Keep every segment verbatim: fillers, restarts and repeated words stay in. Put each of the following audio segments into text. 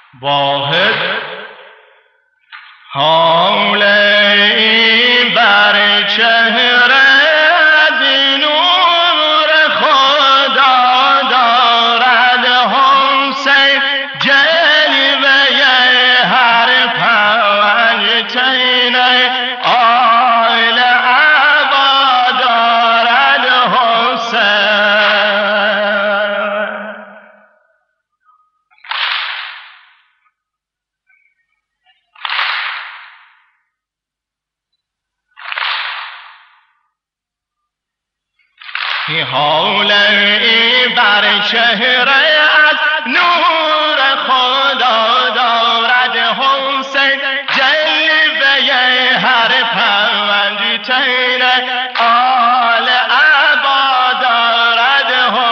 واحد حال بر چهره نور خدا دارد حسین جلوه هر پنجتین آل عبا دارد حسین. حال بر چهره از نور خدا دارد حسین جلوه هر پنجتین آل عبا دارد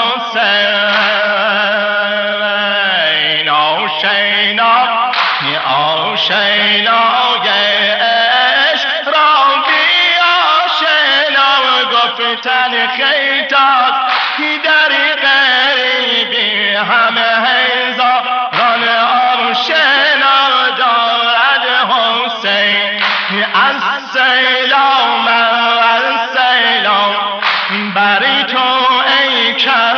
حسین. آشینا آشینای عشق را بی آشنا گفتن خیتاد در غریبی همه هزاران آشنا دارد حسین. از سیلام از سیلام بری تو ای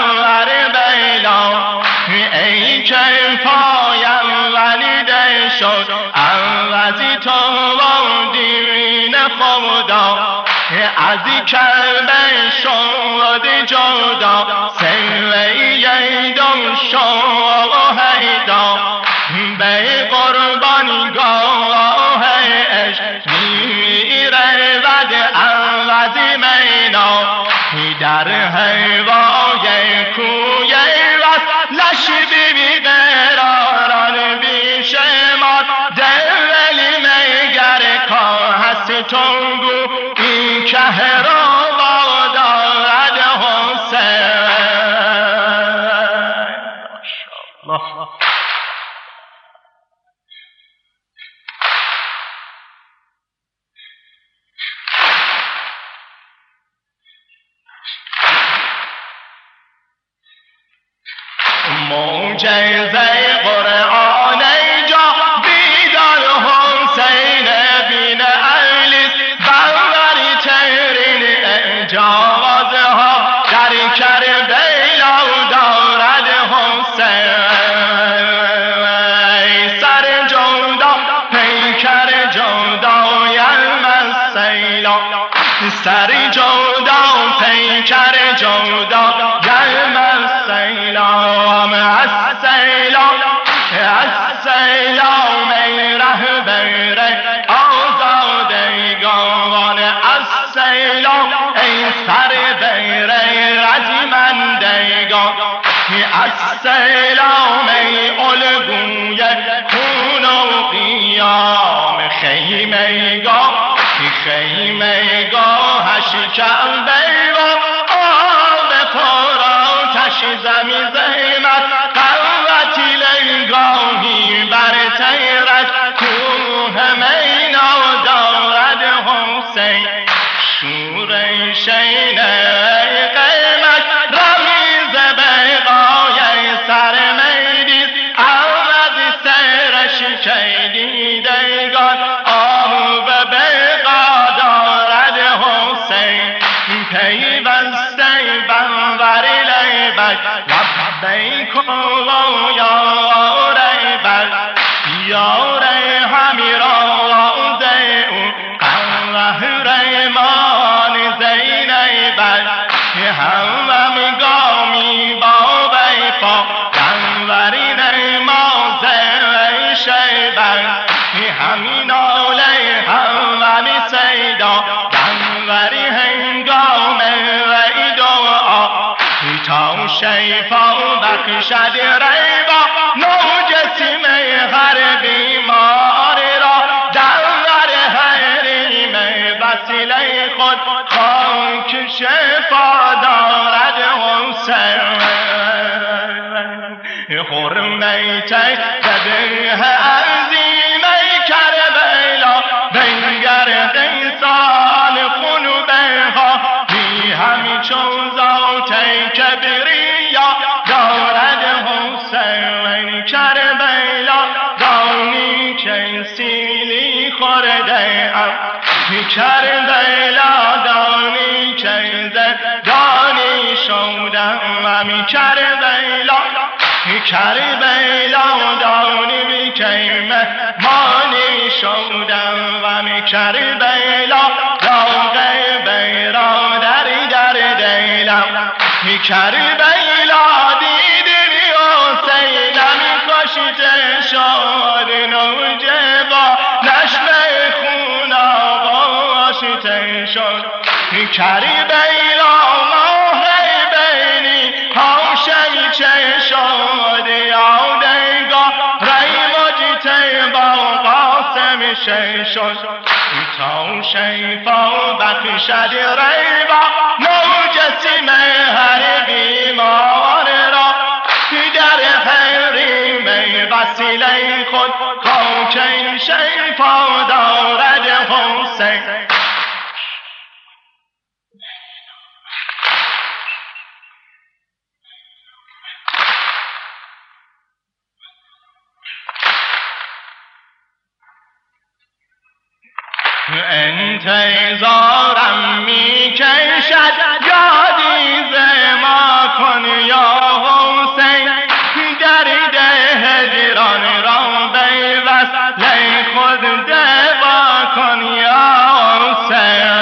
کربلا ای که پایم ولیده شد عوضی تو و دین خدا ازی کربه شد جدا سویه دم شد هیدا به قربانی گاه عشق میره ود عوضی مینا در هوای کوی وصلش بی بی قراران بی شمار دولی میگر که هست تنگو این که را دارد حسین. ماشاءالله. معجزه قرآن جا بیدار حسین بین اهلیس بر ترین اجازها در کربلا دارد حسین. سر جودا پیکر جودا یم السیلا سر جودا پیکر جودا یم السیلام السیلام السیلام ای رهبر آزادگان السیلام ای سر بیر رجمندگان السیلام ای الگوی خون و قیام خیمه گاه خیمه گاهش کعبه و آب پرآتش زمی زحمت قوتی لنگاهی بر تیرش کوه مینا دارد حسین. شور شین قیمت رمیز بقای سر میدیز عوض سرش شیدیدگان آب بقا دارد حسین. پیوسته بنوری لیبک لبیک و یا ریبک یا ری همی راز او قهرمان زینبک هم گامی با ویفا دنوری نماز شیبک همین آله همی سیدا دنوری هنگام وی دعا تا شیفا بخشد ریبا نوجسیم هر بیمار را دور حریم وسیله خود خاک شفا دارد حسین. حرمیت قدره عظیم کربلا بنگر قیسان خنوبها بی همی چون ذات کبریا دارد حسین کربلا و می کربلا کربلا دانی می کیمه مانی شدم و می کربلا داغ برادری در دیلم می کربلا دیدی حسینم کشته شد نوجبا نشمه خون آغاشته شد می کربلا ماه بینی هاشم چه شد یادگاه ریمجت با قاسم شد تا شیفا بخشد ریبا نوجسم هر بیمار را در حریم وسیله خود خاک شیفا دارد حسین انتظارم می کشد یادی ز ما کن یا حسین درد هجران را به وصل خود دوا کن یا حسین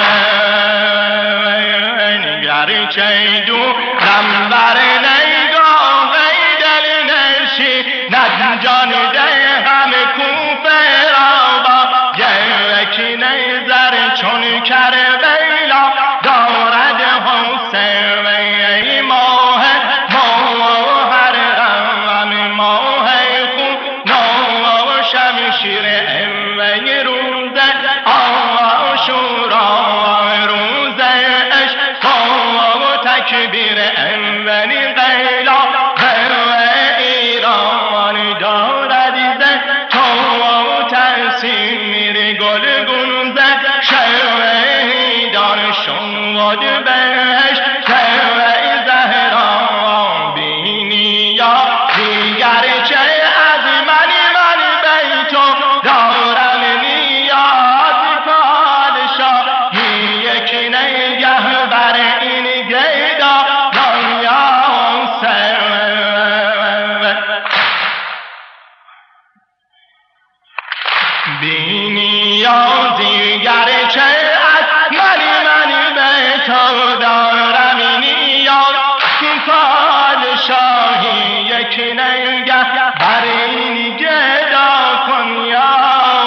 گرچه دورم بر نگاه دل نشی ند جان ده همه کوفه را با یکی نظر چون کربلا دارد حسین ای ماه ماه هر غم ماه خون نو شمشیر اموی روز آشورا روز عشق و تکبیر اموی قیلا ایران دارد زن تو تأثیر گل گنزد شهیدان شد بهش شهر زهرا بینی یا دیگر چه از من من بیتو دارم نیاز پادشاه یک نگه بر این گیدا دنیا بینی یا دیگر چه از من من به تو دارم نیاز پادشاهی یک نگه بر این گدا کن یا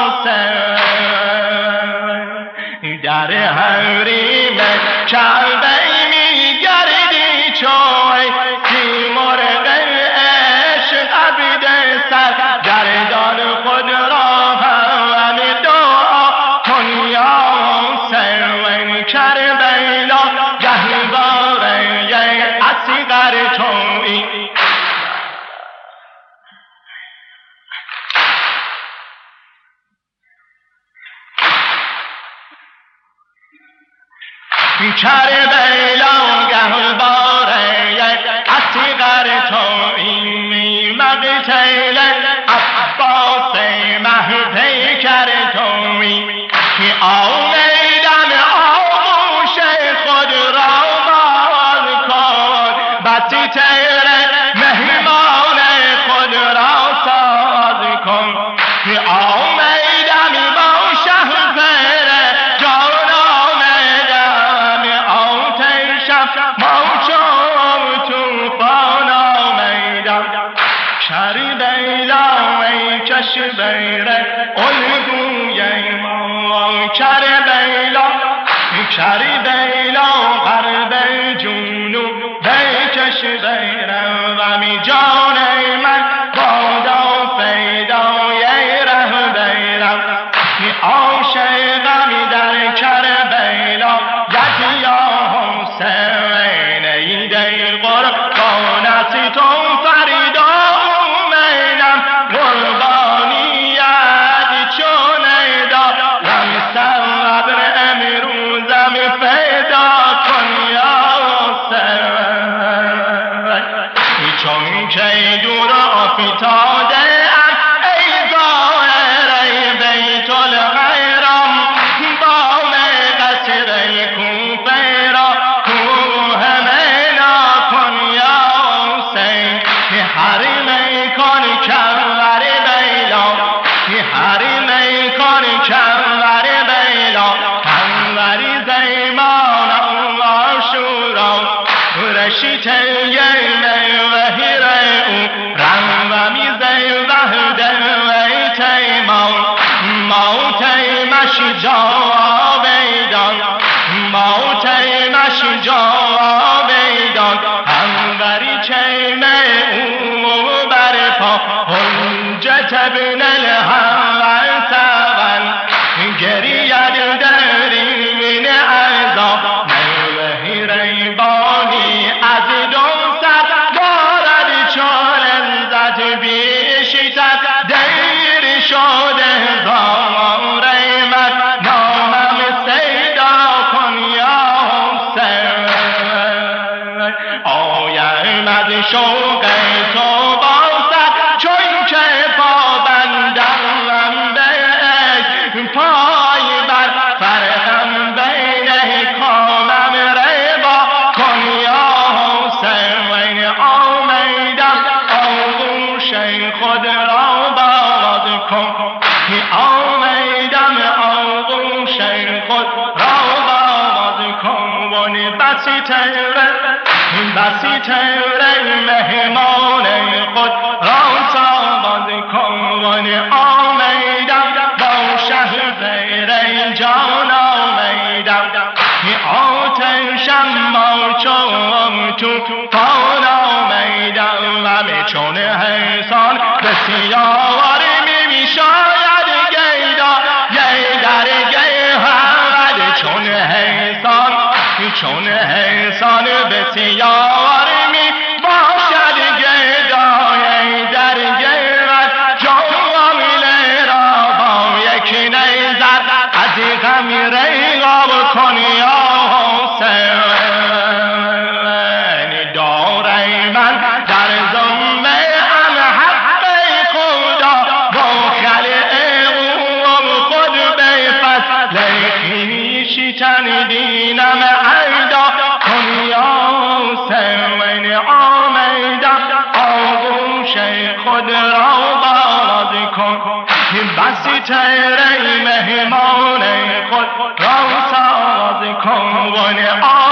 در حریم کعبه می گردی چوی سیمرغ عشق عبد سر گردان خود را هم دعا کن یا حسین کربلا گهواره اصغر تویی کربلا گهواره اصغر تویی مقتل عباس مهد کر تویی آمیدم آغوش خود را باز کن بسی تیره مهمان خود را ساز کن آمیدم با شهر جان آمیدم آتشم موجم توفان آمیدم کربلا ای کشور الگوی ما کربلا کربلا غرب جنوب ای کشورم و می جان من بادا فیدای ره بیرم عاشقم در کربلا یکی یا حسین ای دل قربانت تو فریدا امینم قربانیت چون ایدا لم صبر امروزم فدا کن یا حسین چون که دور افتاده ام ای ظاهر بیت الحرام بام قصر کوفه را کوه مینا کن یا وهر رم و میزه وحده تیمان موتی مش جاویدان موتی مش جاویدان انوری چیمه او برپا حجت ابن الهوى سوان گرید دری من عذاب نوه ریبانی از دو سر دارد چون لذت بیشتر دیر شده زمان ریمت نامم سیدا کن یا حسین آید شوق تو باشد چون که پابندم به پای بر فرهم بین کامم ریبا کن یا حسین آمیدم آغوش خود را باز کن آمیدم آغوش خود را باز کن و بسی تیره بسی تیره مهمان خود را ساز کن و آمیدم با شهر غیر جان آمیدم آتشم ما چون توفان آمیدم و چون حسان بسیار می شاید گیدا گیدر گیهد چون حسان چون حسان بسیار می باشد گیدا گیدر گیهد جامیل را با یک نیزد از غم ریغاب کن یا حسین داره من در ذمه ام حق خدا با خلق او خود بفت لیکن شیطان دینم عیدا کن یا حسین آمیدم آغوش خود را باز کن بسی تیره مهمان خود را ساز کن و